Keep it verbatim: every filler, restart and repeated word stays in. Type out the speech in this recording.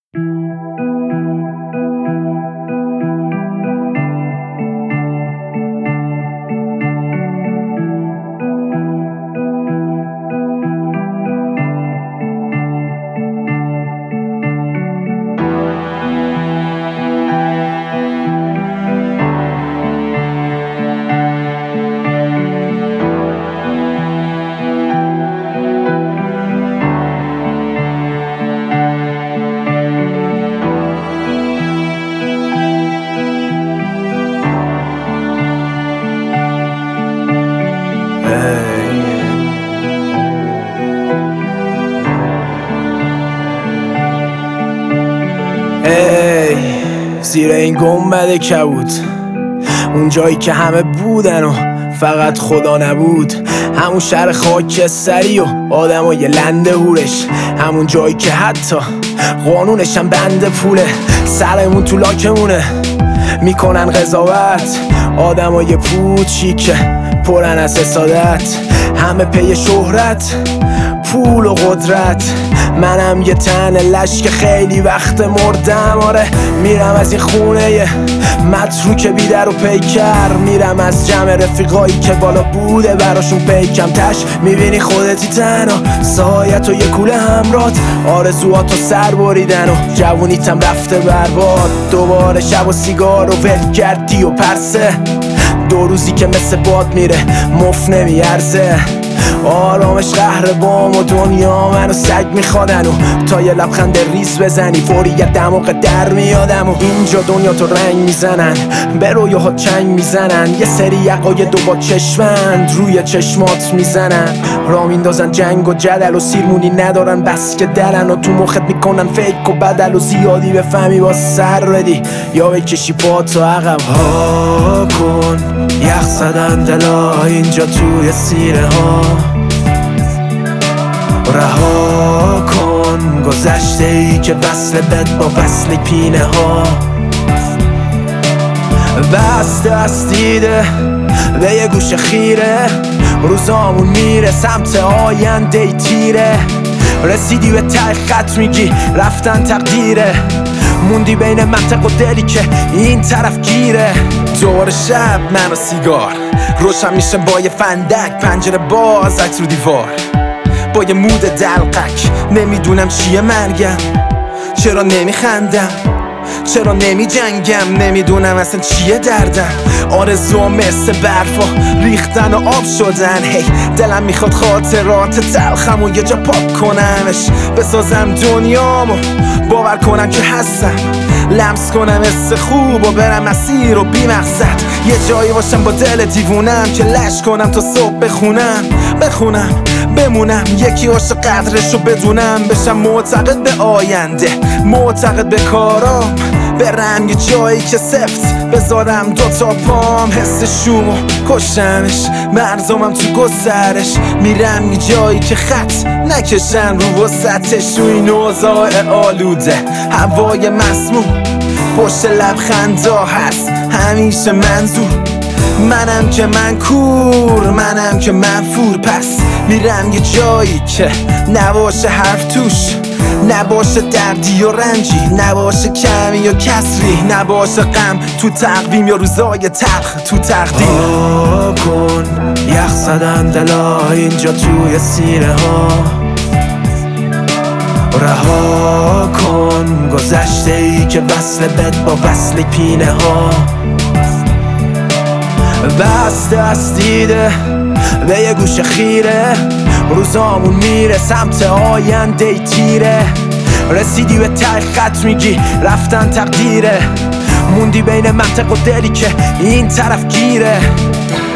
ای زیر این گنبد کبود، اون جایی که همه بودن و فقط خدا نبود، همون شهر خاکستری و آدمای لنده هورش، همون جایی که حتی قانونش هم بند پوله، سرمون تو لاکمونه میکنن قضاوت، آدمای پوچی که پرن از حسادت، همه پی شهرت، پول و قدرت. منم یه تن لش که خیلی وقت مردم، آره میرم از این خونه متروک بیدر و پیکر، میرم از جمع رفیقایی که بالا بوده براشون پیکم، تش میبینی خودتی تنها، سایت و یه کوله همرات، آرزوهاتو سر بریدن و جوونیتم رفته برباد، دوباره شب و سیگار و ول کردی و پرسه، دو روزی که مثل باد میره مف نمیارزه، آرامش قهر بام و دنیا منو سگ میخوادن و تا یه لبخند ریز بزنی فوری یه دماغ در میادم و اینجا دنیا تو رنگ میزنن، به رویاها چنگ میزنن، یه سری یقای دو با چشمند روی چشمات میزنن، را میندازن جنگ و جدل و سیرمونی ندارن بس که دلن و تو مخت میکنن فیک و بدل و زیادی بفهمی با سر ردی یا بکشی پاتو عقب. ها کن یخ زدن دلا اینجا توی سینه ها، رها کن گذشته ای که وصل بد با وصل پینه ها، بست دست دیده به یه گوش خیره، روزامون میره سمت آینده ای تیره، رسیدی به ته خط میگی رفتن تقدیره، موندی بین منطق و دلی که این طرف گیره، دوباره شب من و سیگار روشن میشه با یه فندک، پنجره باز عکس رو دیوار با یه مود دلقک، نمیدونم چیه مرگم، چرا نمیخندم، چرا نمی جنگم، نمیدونم اصلا چیه دردم، آرزو مثل برفا ریختن و آب شدن، هی دلم میخواد خاطرات تلخم و یه جا پاک کنمش، بسازم دنیامو باور کنم که هستم، لمس کنم حس خوب و برم مسیر و بی مقصد، یه جایی باشم با دل دیوونم که لش کنم تا صبح بخونم بخونم بمونم، یکی عاشق قدرشو بدونم، بشم معتقد به آینده، معتقد به کارام، برم یه جایی که سفت بذارم دوتا پام، حس شومو کشمش مرزامم تو گسترش، میرم یه جایی که خط نکشن رو وسطش، تو این اوضاع آلوده هوای مسموم پشت لبخندا هست همیشه منظور، منم که من کور منم که منفور، پس میرم یه جایی که نباشه حرف توش، نباشه دردی و رنجی، نباشه کمی و کسری، نباشه غم تو تقویم یا روزای تلخ تو تقدیر. ها کن یخ زدن دلا اینجا توی سینه ها، رها کن گذشته ای که وصل بد با وصل پینه ها، بست دست دیده به یه گوش خیره، روزامون میره سمت آینده ای تیره، رسیدی به ته خط میگی رفتن تقدیره، موندی بین منطق و دلی که این طرف گیره.